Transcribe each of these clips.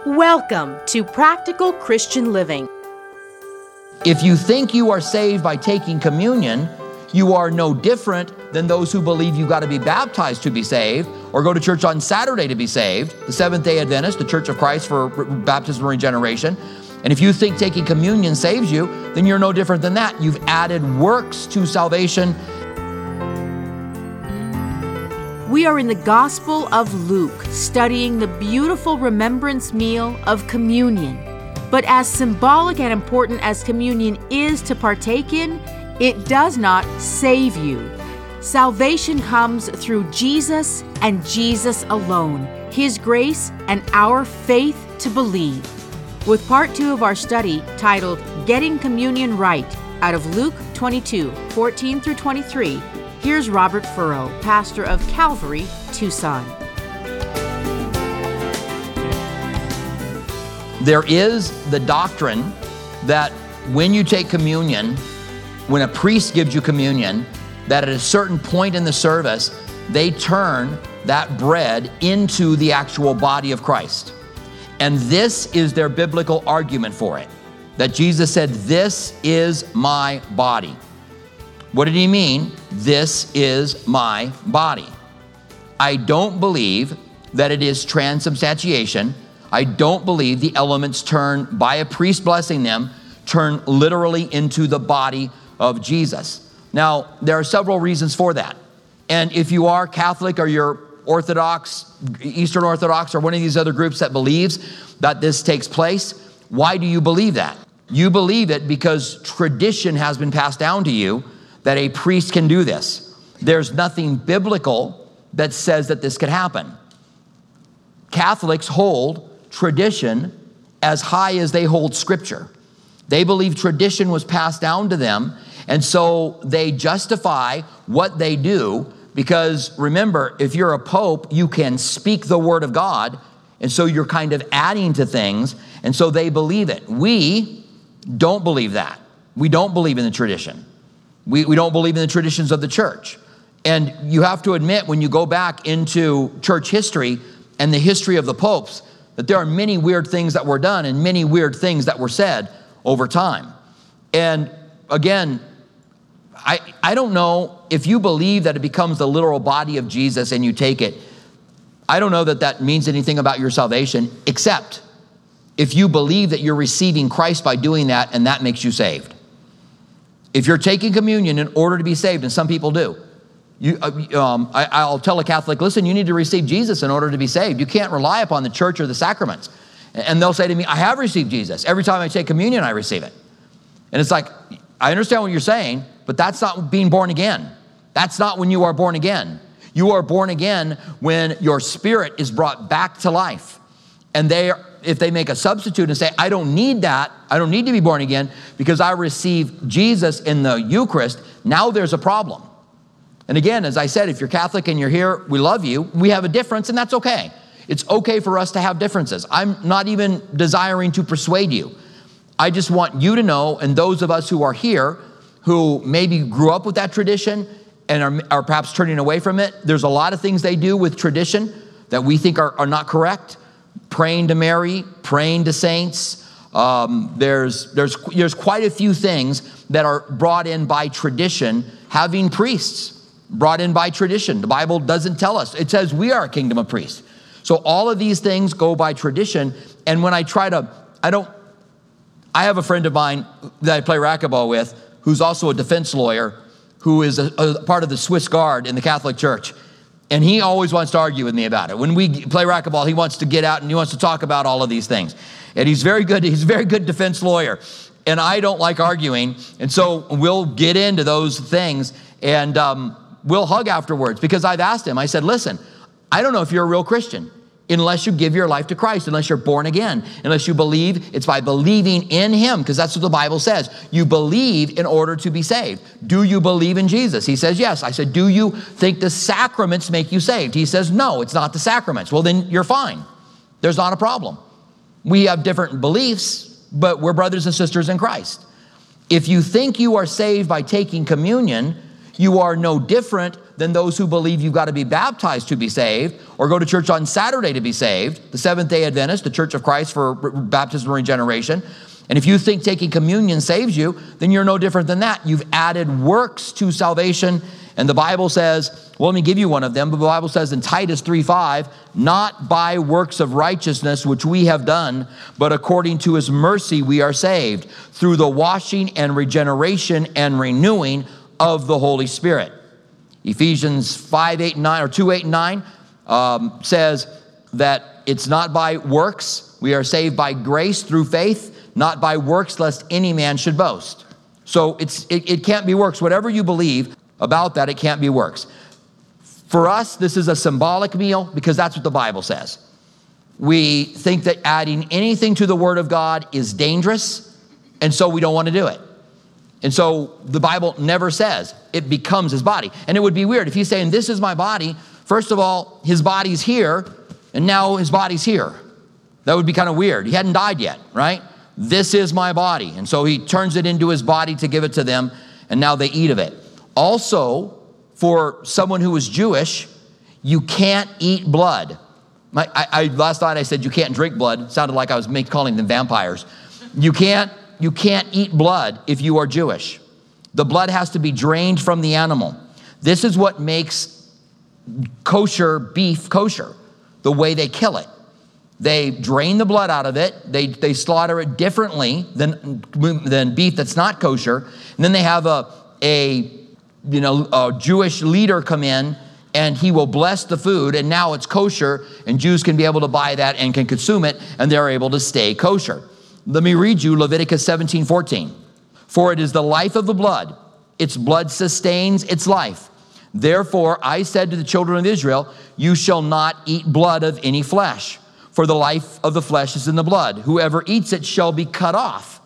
Welcome to Practical Christian Living. If you think you are saved by taking communion, you are no different than those who believe you've got to be baptized to be saved or go to church on Saturday to be saved, the Seventh-day Adventist, the Church of Christ for baptism and regeneration. And if you think taking communion saves you, then you're no different than that. You've added works to salvation. We are in the Gospel of Luke, studying the beautiful remembrance meal of communion. But as symbolic and important as communion is to partake in, it does not save you. Salvation comes through Jesus and Jesus alone, His grace and our faith to believe. With part 2 of our study titled Getting Communion Right out of Luke 22:14 through 23, here's Robert Furrow, pastor of Calvary, Tucson. There is the doctrine that when you take communion, when a priest gives you communion, that at a certain point in the service, they turn that bread into the actual body of Christ. And this is their biblical argument for it, that Jesus said, "This is my body." What did he mean? This is my body. I don't believe that it is transubstantiation. I don't believe the elements turn, by a priest blessing them, turn literally into the body of Jesus. Now, there are several reasons for that. And if you are Catholic or you're Orthodox, Eastern Orthodox, or one of these other groups that believes that this takes place, why do you believe that? You believe it because tradition has been passed down to you that a priest can do this. There's nothing biblical that says that this could happen. Catholics hold tradition as high as they hold Scripture. They believe tradition was passed down to them, and so they justify what they do because, remember, if you're a pope, you can speak the Word of God, and so you're kind of adding to things, and so they believe it. We don't believe that. We don't believe in the tradition. We don't believe in the traditions of the church. And you have to admit, when you go back into church history and the history of the popes, that there are many weird things that were done and many weird things that were said over time. And again, I don't know if you believe that it becomes the literal body of Jesus and you take it. I don't know that that means anything about your salvation, except if you believe that you're receiving Christ by doing that and that makes you saved. If you're taking communion in order to be saved, and some people do, I'll tell a Catholic, listen, you need to receive Jesus in order to be saved. You can't rely upon the church or the sacraments. And they'll say to me, I have received Jesus. Every time I take communion, I receive it. And it's like, I understand what you're saying, but that's not being born again. That's not when you are born again. You are born again when your spirit is brought back to life. And if they make a substitute and say, I don't need that, I don't need to be born again because I received Jesus in the Eucharist, now there's a problem. And again, as I said, if you're Catholic and you're here, we love you. We have a difference, and that's okay. It's okay for us to have differences. I'm not even desiring to persuade you. I just want you to know, and those of us who are here, who maybe grew up with that tradition and are perhaps turning away from it, there's a lot of things they do with tradition that we think are not correct. Praying to Mary, praying to saints. There's quite a few things that are brought in by tradition, having priests brought in by tradition. The Bible doesn't tell us. It says we are a kingdom of priests. So all of these things go by tradition. And when I have a friend of mine that I play racquetball with who's also a defense lawyer who is a part of the Swiss Guard in the Catholic Church. And he always wants to argue with me about it. When we play racquetball, he wants to get out and he wants to talk about all of these things. And he's very good. He's a very good defense lawyer. And I don't like arguing. And so we'll get into those things and we'll hug afterwards because I've asked him, I said, listen, I don't know if you're a real Christian unless you give your life to Christ, unless you're born again, unless you believe. It's by believing in Him, because that's what the Bible says. You believe in order to be saved. Do you believe in Jesus? He says, yes. I said, do you think the sacraments make you saved? He says, no, it's not the sacraments. Well, then you're fine. There's not a problem. We have different beliefs, but we're brothers and sisters in Christ. If you think you are saved by taking communion, You are no different than those who believe you've got to be baptized to be saved, or go to church on Saturday to be saved, the Seventh-day Adventist, the Church of Christ for baptism and regeneration. And if you think taking communion saves you, then you're no different than that. You've added works to salvation. And the Bible says, well, let me give you one of them. But the Bible says in Titus 3:5, not by works of righteousness which we have done, but according to his mercy we are saved, through the washing and regeneration and renewing of the Holy Spirit. Ephesians 5:8 and 9, or 2:8 and 9, says that it's not by works. We are saved by grace through faith, not by works, lest any man should boast. So it can't be works. Whatever you believe about that, it can't be works. For us, this is a symbolic meal because that's what the Bible says. We think that adding anything to the Word of God is dangerous, and so we don't want to do it. And so the Bible never says it becomes his body. And it would be weird if he's saying, this is my body. First of all, his body's here, and now his body's here. That would be kind of weird. He hadn't died yet, right? This is my body. And so he turns it into his body to give it to them, and now they eat of it. Also, for someone who is Jewish, you can't eat blood. Last night I said you can't drink blood. It sounded like I was calling them vampires. You can't eat blood if you are Jewish. The blood has to be drained from the animal. This is what makes kosher beef kosher, the way they kill it. They drain the blood out of it. They slaughter it differently than beef that's not kosher. And then they have a Jewish leader come in, and he will bless the food, and now it's kosher, and Jews can be able to buy that and can consume it, and they're able to stay kosher. Let me read you Leviticus 17:14. For it is the life of the blood. Its blood sustains its life. Therefore I said to the children of Israel, you shall not eat blood of any flesh, for the life of the flesh is in the blood. Whoever eats it shall be cut off.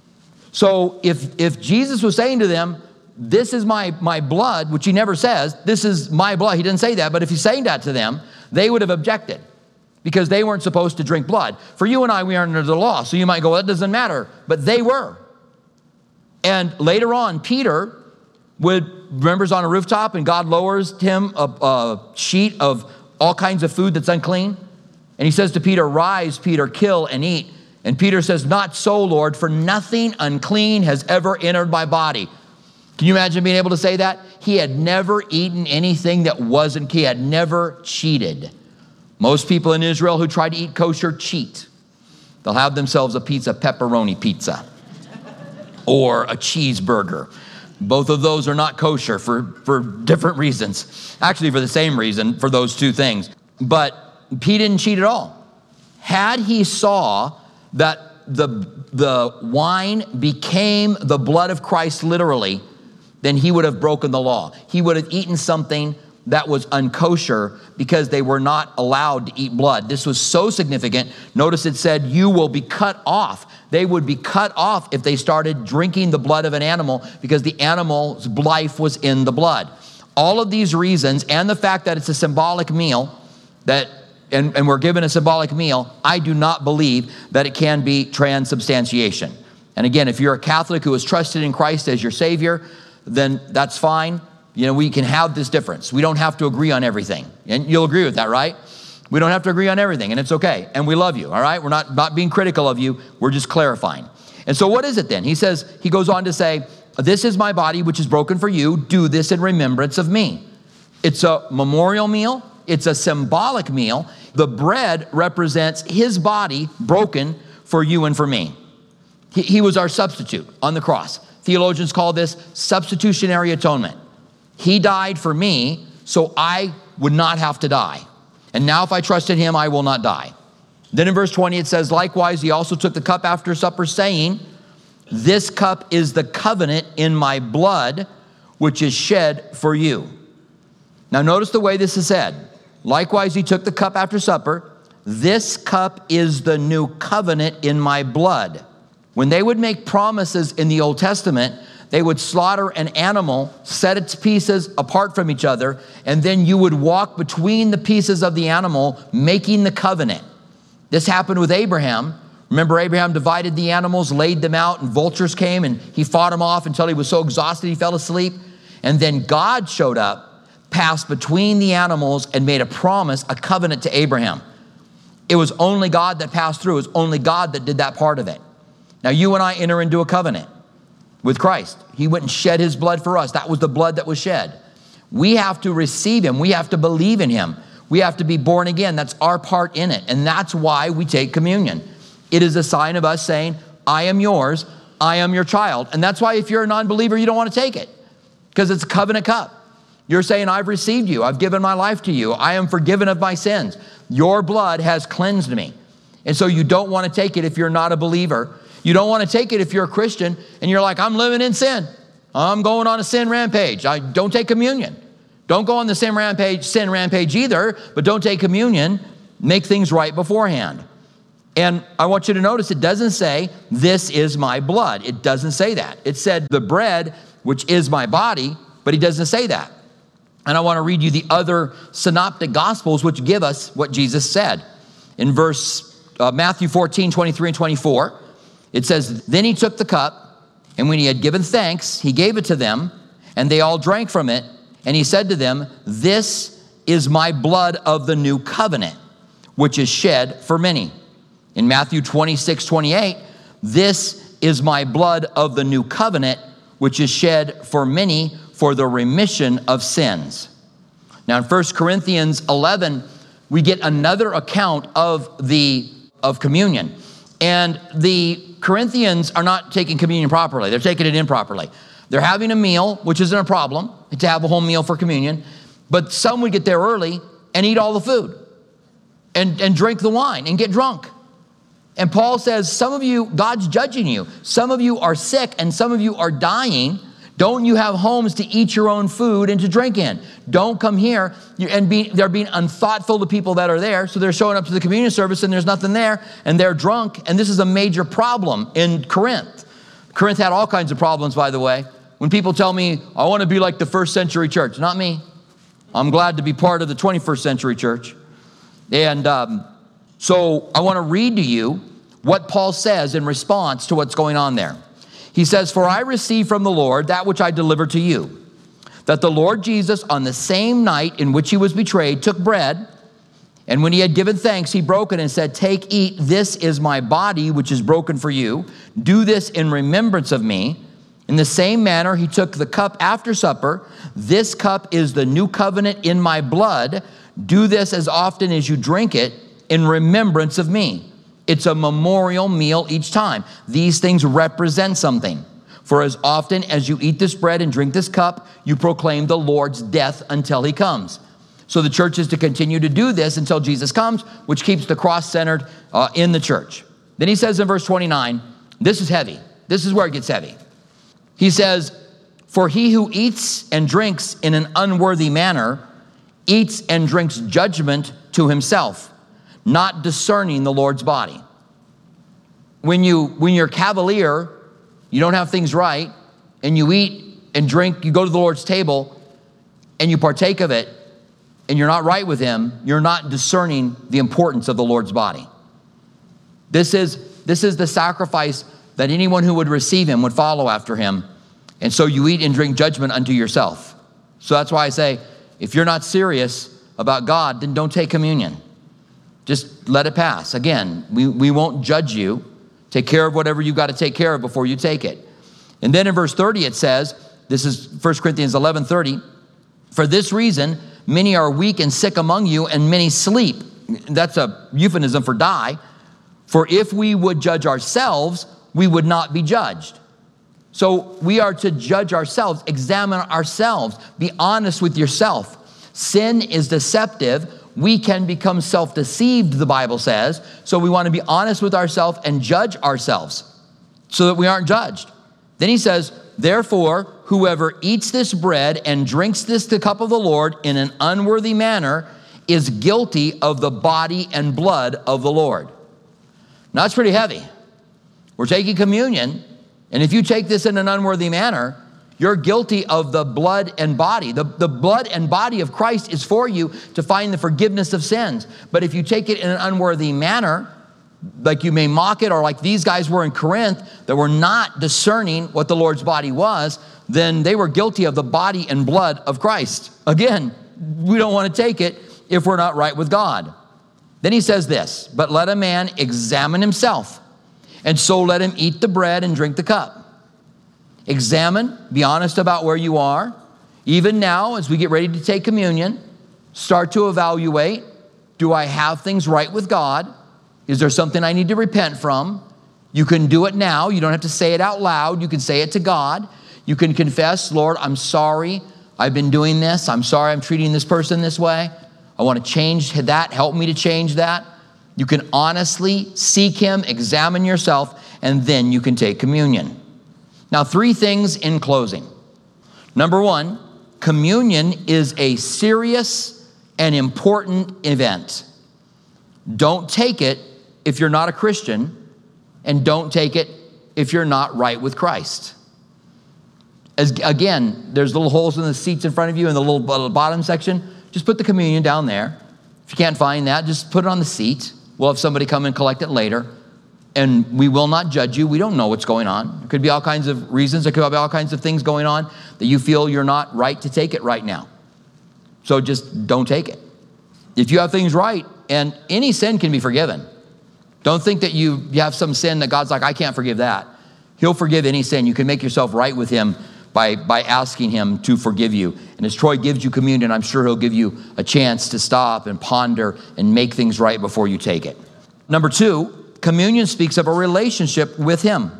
So if Jesus was saying to them, this is my blood, which he never says, this is my blood. He didn't say that, but if he's saying that to them, they would have objected because they weren't supposed to drink blood. For you and I, we are under the law. So you might go, well, that doesn't matter. But they were. And later on, Peter remembers on a rooftop, and God lowers him a sheet of all kinds of food that's unclean. And he says to Peter, rise, Peter, kill and eat. And Peter says, not so, Lord, for nothing unclean has ever entered my body. Can you imagine being able to say that? He had never eaten anything that wasn't, he had never cheated. Most people in Israel who try to eat kosher cheat. They'll have themselves a pepperoni pizza or a cheeseburger. Both of those are not kosher for different reasons. Actually, for the same reason, for those two things. But he didn't cheat at all. Had he saw that the wine became the blood of Christ literally, then he would have broken the law. He would have eaten something that was unkosher because they were not allowed to eat blood. This was so significant. Notice it said, you will be cut off. They would be cut off if they started drinking the blood of an animal because the animal's life was in the blood. All of these reasons and the fact that it's a symbolic meal, and we're given a symbolic meal, I do not believe that it can be transubstantiation. And again, if you're a Catholic who has trusted in Christ as your Savior, then that's fine. We can have this difference. We don't have to agree on everything. And you'll agree with that, right? We don't have to agree on everything, and it's okay. And we love you, all right? We're not being critical of you. We're just clarifying. And so what is it then? He goes on to say, this is my body, which is broken for you. Do this in remembrance of me. It's a memorial meal. It's a symbolic meal. The bread represents his body broken for you and for me. He was our substitute on the cross. Theologians call this substitutionary atonement. He died for me so I would not have to die. And now if I trust in him, I will not die. Then in verse 20 it says, likewise, he also took the cup after supper, saying, this cup is the covenant in my blood, which is shed for you. Now notice the way this is said. Likewise, he took the cup after supper. This cup is the new covenant in my blood. When they would make promises in the Old Testament, they would slaughter an animal, set its pieces apart from each other, and then you would walk between the pieces of the animal, making the covenant. This happened with Abraham. Remember, Abraham divided the animals, laid them out, and vultures came, and he fought them off until he was so exhausted he fell asleep. And then God showed up, passed between the animals, and made a promise, a covenant to Abraham. It was only God that passed through. It was only God that did that part of it. Now you and I enter into a covenant with Christ. He went and shed his blood for us. That was the blood that was shed. We have to receive him. We have to believe in him. We have to be born again. That's our part in it. And that's why we take communion. It is a sign of us saying, I am yours. I am your child. And that's why if you're a non-believer, you don't want to take it, because it's a covenant cup. You're saying, I've received you. I've given my life to you. I am forgiven of my sins. Your blood has cleansed me. And so you don't want to take it if you're not a believer. You don't want to take it if you're a Christian and you're like, I'm living in sin. I'm going on a sin rampage. I don't take communion. Don't go on the sin rampage either, but don't take communion. Make things right beforehand. And I want you to notice it doesn't say, this is my blood. It doesn't say that. It said the bread, which is my body, but he doesn't say that. And I want to read you the other synoptic gospels, which give us what Jesus said. In Matthew 14, 23 and 24, it says, then he took the cup, and when he had given thanks, he gave it to them, and they all drank from it. And he said to them, this is my blood of the new covenant, which is shed for many. In Matthew 26, 28, this is my blood of the new covenant, which is shed for many for the remission of sins. Now in 1 Corinthians 11, we get another account of communion. And the Corinthians are not taking communion properly. They're taking it improperly. They're having a meal, which isn't a problem, to have a whole meal for communion. But some would get there early and eat all the food and drink the wine and get drunk. And Paul says, some of you, God's judging you. Some of you are sick and some of you are dying. Don't you have homes to eat your own food and to drink in? Don't come here. They're being unthoughtful to people that are there. So they're showing up to the communion service and there's nothing there and they're drunk. And this is a major problem in Corinth. Corinth had all kinds of problems, by the way. When people tell me, I want to be like the first century church, not me. I'm glad to be part of the 21st century church. And so I want to read to you what Paul says in response to what's going on there. He says, for I received from the Lord that which I delivered to you, that the Lord Jesus on the same night in which he was betrayed took bread, and when he had given thanks, he broke it and said, take, eat, this is my body, which is broken for you. Do this in remembrance of me. In the same manner, he took the cup after supper. This cup is the new covenant in my blood. Do this as often as you drink it in remembrance of me. It's a memorial meal each time. These things represent something. For as often as you eat this bread and drink this cup, you proclaim the Lord's death until he comes. So the church is to continue to do this until Jesus comes, which keeps the cross centered in the church. Then he says in verse 29, this is heavy. This is where it gets heavy. He says, for he who eats and drinks in an unworthy manner eats and drinks judgment to himself, not discerning the Lord's body. When you're cavalier, you don't have things right, and you eat and drink, you go to the Lord's table, and you partake of it, and you're not right with him, you're not discerning the importance of the Lord's body. This is the sacrifice that anyone who would receive him would follow after him. And so you eat and drink judgment unto yourself. So that's why I say, if you're not serious about God, then don't take communion. Just let it pass. Again, we won't judge you. Take care of whatever you've got to take care of before you take it. And then in verse 30 it says, this is 1 Corinthians 11:30, for this reason, many are weak and sick among you, and many sleep. That's a euphemism for die. For if we would judge ourselves, we would not be judged. So we are to judge ourselves, examine ourselves, be honest with yourself. Sin is deceptive. We can become self-deceived, the Bible says. So we want to be honest with ourselves and judge ourselves so that we aren't judged. Then he says, therefore, whoever eats this bread and drinks the cup of the Lord in an unworthy manner is guilty of the body and blood of the Lord. Now that's pretty heavy. We're taking communion, and if you take this in an unworthy manner, you're guilty of the blood and body. The blood and body of Christ is for you to find the forgiveness of sins. But if you take it in an unworthy manner, like you may mock it, or like these guys were in Corinth that were not discerning what the Lord's body was, then they were guilty of the body and blood of Christ. Again, we don't want to take it if we're not right with God. Then he says this, but let a man examine himself, and so let him eat the bread and drink the cup. Examine, be honest about where you are. Even now, as we get ready to take communion, start to evaluate, do I have things right with God? Is there something I need to repent from? You can do it now. You don't have to say it out loud. You can say it to God. You can confess, Lord, I'm sorry. I've been doing this. I'm sorry I'm treating this person this way. I want to change that. Help me to change that. You can honestly seek him, examine yourself, and then you can take communion. Now, 3 things in closing. Number 1, communion is a serious and important event. Don't take it if you're not a Christian, and don't take it if you're not right with Christ. Again, there's little holes in the seats in front of you in the little bottom section. Just put the communion down there. If you can't find that, just put it on the seat. We'll have somebody come and collect it later. And we will not judge you. We don't know what's going on. There could be all kinds of reasons. There could be all kinds of things going on that you feel you're not right to take it right now. So just don't take it. If you have things right, and any sin can be forgiven. Don't think that you have some sin that God's like, I can't forgive that. He'll forgive any sin. You can make yourself right with him by asking him to forgive you. And as Troy gives you communion, I'm sure he'll give you a chance to stop and ponder and make things right before you take it. Number 2, communion speaks of a relationship with him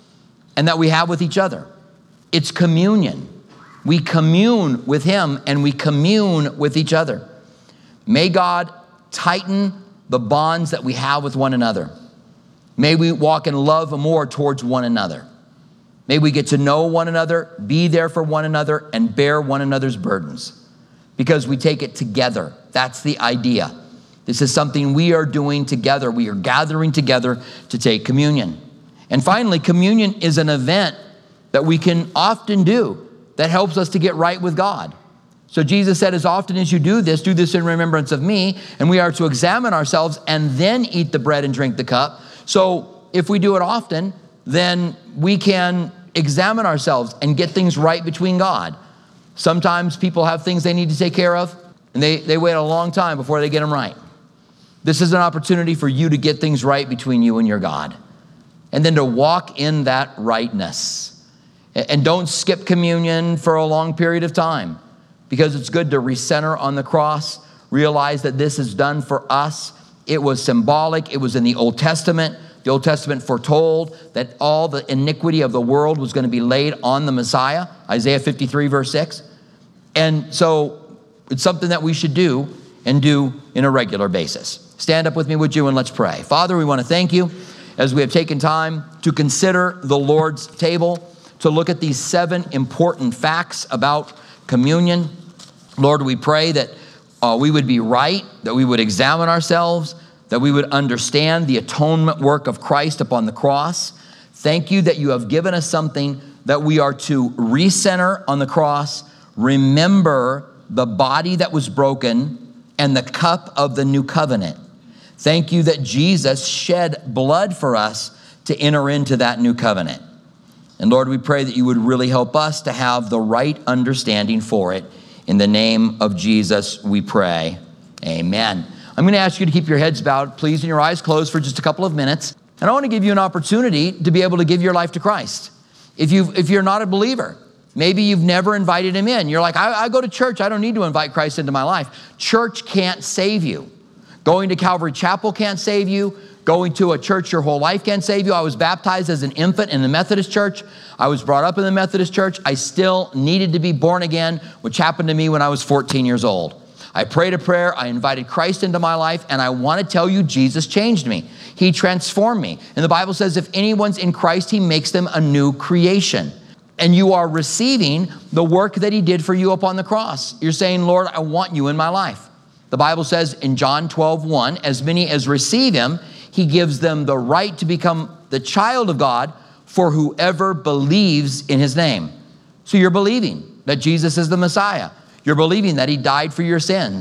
and that we have with each other. It's communion. We commune with him and we commune with each other. May God tighten the bonds that we have with one another. May we walk in love more towards one another. May we get to know one another, be there for one another, and bear one another's burdens because we take it together. That's the idea. This is something we are doing together. We are gathering together to take communion. And finally, communion is an event that we can often do that helps us to get right with God. So Jesus said, as often as you do this in remembrance of me, and we are to examine ourselves and then eat the bread and drink the cup. So if we do it often, then we can examine ourselves and get things right between God. Sometimes people have things they need to take care of, and they wait a long time before they get them right. This is an opportunity for you to get things right between you and your God, and then to walk in that rightness. And don't skip communion for a long period of time, because it's good to recenter on the cross, realize that this is done for us. It was symbolic. It was in the Old Testament. The Old Testament foretold that all the iniquity of the world was going to be laid on the Messiah, Isaiah 53, verse 6. And so it's something that we should do and do in a regular basis. Stand up with me, would you, and let's pray. Father, we want to thank you as we have taken time to consider the Lord's table, to look at these 7 important facts about communion. Lord, we pray that we would be right, that we would examine ourselves, that we would understand the atonement work of Christ upon the cross. Thank you that you have given us something that we are to recenter on the cross, remember the body that was broken and the cup of the new covenant. Thank you that Jesus shed blood for us to enter into that new covenant. And Lord, we pray that you would really help us to have the right understanding for it. In the name of Jesus, we pray. Amen. I'm going to ask you to keep your heads bowed, please, and your eyes closed for just a couple of minutes. And I want to give you an opportunity to be able to give your life to Christ. If you're not a believer, maybe you've never invited him in. You're like, I go to church. I don't need to invite Christ into my life. Church can't save you. Going to Calvary Chapel can't save you. Going to a church your whole life can't save you. I was baptized as an infant in the Methodist church. I was brought up in the Methodist church. I still needed to be born again, which happened to me when I was 14 years old. I prayed a prayer, I invited Christ into my life, and I want to tell you Jesus changed me. He transformed me. And the Bible says if anyone's in Christ, he makes them a new creation. And you are receiving the work that he did for you upon the cross. You're saying, Lord, I want you in my life. The Bible says in John 12:1, as many as receive him, he gives them the right to become the child of God for whoever believes in his name. So you're believing that Jesus is the Messiah. You're believing that he died for your sins.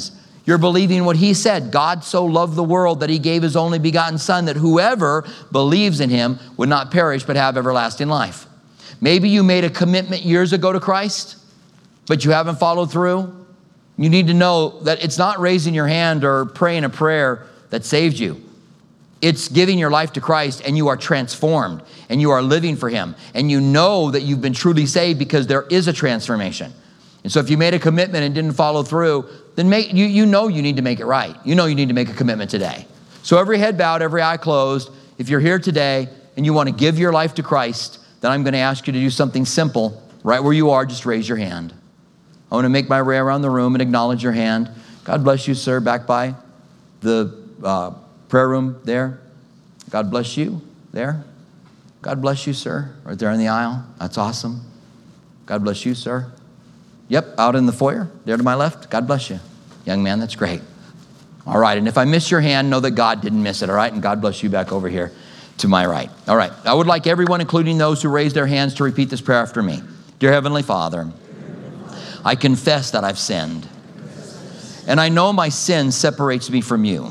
You're believing what he said. God so loved the world that he gave his only begotten son, that whoever believes in him would not perish but have everlasting life. Maybe you made a commitment years ago to Christ, but you haven't followed through. You need to know that it's not raising your hand or praying a prayer that saved you. It's giving your life to Christ, and you are transformed, and you are living for him. And you know that you've been truly saved because there is a transformation. And so if you made a commitment and didn't follow through, then you know you need to make it right. You know you need to make a commitment today. So every head bowed, every eye closed. If you're here today and you want to give your life to Christ, then I'm going to ask you to do something simple. Right where you are, just raise your hand. I want to make my way around the room and acknowledge your hand. God bless you, sir, back by the prayer room there. God bless you there. God bless you, sir, right there in the aisle. That's awesome. God bless you, sir. Yep, out in the foyer, there to my left. God bless you. Young man, that's great. All right, and if I miss your hand, know that God didn't miss it, all right? And God bless you back over here to my right. All right, I would like everyone, including those who raised their hands, to repeat this prayer after me. Dear Heavenly Father, I confess that I've sinned, and I know my sin separates me from you.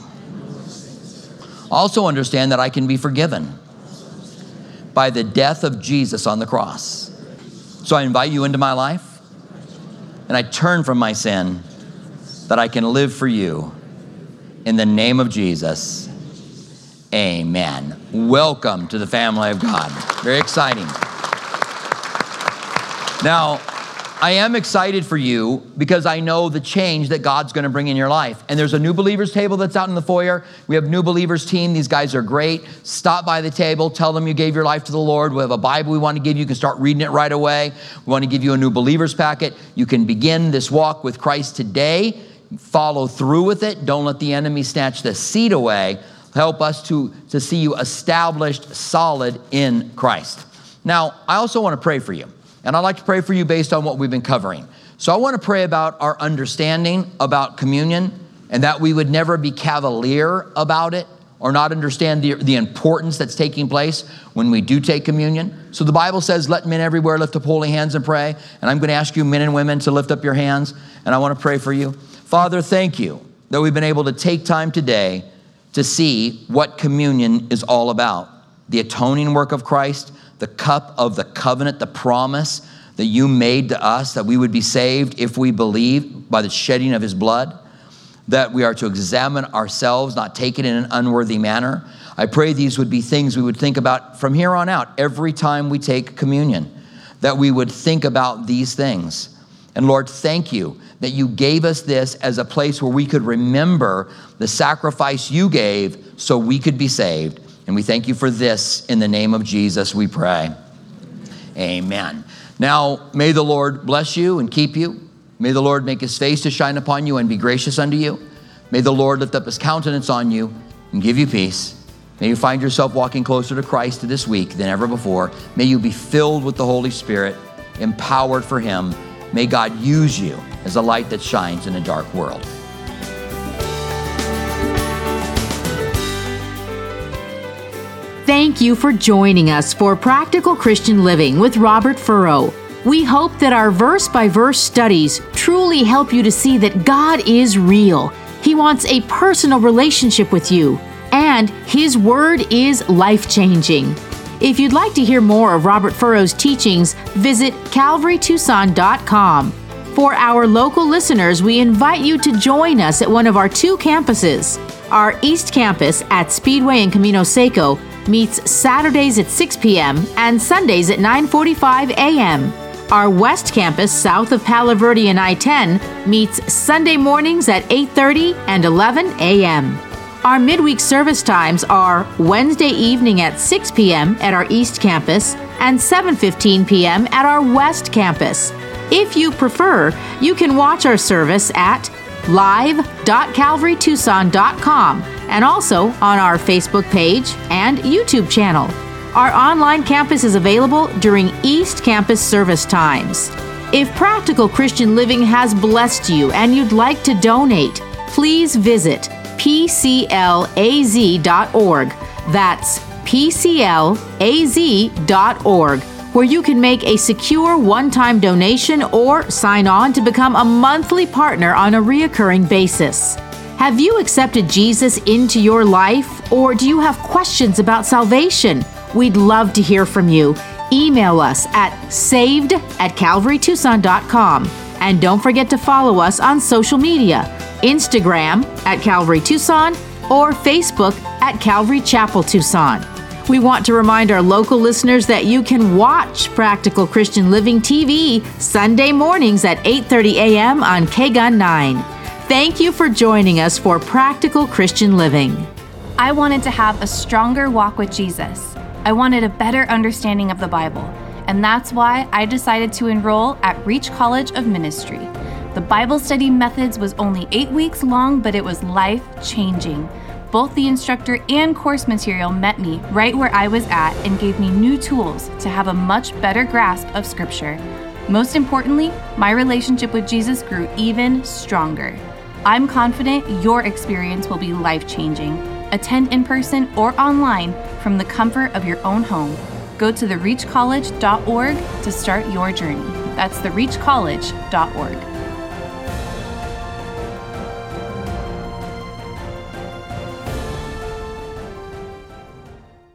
Also understand that I can be forgiven by the death of Jesus on the cross. So I invite you into my life, and I turn from my sin that I can live for you. In the name of Jesus, amen. Welcome to the family of God. Very exciting. Now, I am excited for you because I know the change that God's going to bring in your life. And there's a new believers table that's out in the foyer. We have new believers team. These guys are great. Stop by the table. Tell them you gave your life to the Lord. We have a Bible we want to give you. You can start reading it right away. We want to give you a new believers packet. You can begin this walk with Christ today. Follow through with it. Don't let the enemy snatch the seed away. Help us to see you established, solid in Christ. Now, I also want to pray for you. And I'd like to pray for you based on what we've been covering. So I want to pray about our understanding about communion, and that we would never be cavalier about it or not understand the importance that's taking place when we do take communion. So the Bible says, let men everywhere lift up holy hands and pray. And I'm going to ask you, men and women, to lift up your hands, and I want to pray for you. Father, thank you that we've been able to take time today to see what communion is all about. The atoning work of Christ, the cup of the covenant, the promise that you made to us that we would be saved if we believe by the shedding of his blood, that we are to examine ourselves, not take it in an unworthy manner. I pray these would be things we would think about from here on out every time we take communion, that we would think about these things. And Lord, thank you that you gave us this as a place where we could remember the sacrifice you gave so we could be saved. And we thank you for this. In the name of Jesus, we pray. Amen. Now, may the Lord bless you and keep you. May the Lord make his face to shine upon you and be gracious unto you. May the Lord lift up his countenance on you and give you peace. May you find yourself walking closer to Christ this week than ever before. May you be filled with the Holy Spirit, empowered for him. May God use you as a light that shines in a dark world. Thank you for joining us for Practical Christian Living with Robert Furrow. We hope that our verse-by-verse studies truly help you to see that God is real. He wants a personal relationship with you, and his word is life-changing. If you'd like to hear more of Robert Furrow's teachings, visit CalvaryTucson.com. For our local listeners, we invite you to join us at one of our two campuses. Our East Campus at Speedway and Camino Seco meets Saturdays at 6 p.m. and Sundays at 9:45 a.m. Our West Campus, south of Palo Verde and I-10, meets Sunday mornings at 8:30 and 11 a.m. Our midweek service times are Wednesday evening at 6 p.m. at our East Campus and 7:15 p.m. at our West Campus. If you prefer, you can watch our service at live.calvarytucson.com and also on our Facebook page and YouTube channel. Our online campus is available during East Campus service times. If Practical Christian Living has blessed you and you'd like to donate, please visit PCLAZ.org. That's PCLAZ.org. where you can make a secure one-time donation or sign on to become a monthly partner on a reoccurring basis. Have you accepted Jesus into your life, or do you have questions about salvation? We'd love to hear from you. Email us at saved@calvarytucson.com. And don't forget to follow us on social media, Instagram at Calvary Tucson or Facebook at Calvary Chapel Tucson. We want to remind our local listeners that you can watch Practical Christian Living TV Sunday mornings at 8:30 a.m. on KGUN 9. Thank you for joining us for Practical Christian Living. I wanted to have a stronger walk with Jesus. I wanted a better understanding of the Bible. And that's why I decided to enroll at Reach College of Ministry. The Bible study methods was only 8 weeks long, but it was life-changing. Both the instructor and course material met me right where I was at and gave me new tools to have a much better grasp of Scripture. Most importantly, my relationship with Jesus grew even stronger. I'm confident your experience will be life-changing. Attend in person or online from the comfort of your own home. Go to therereachcollege.org to start your journey. That's thereachcollege.org.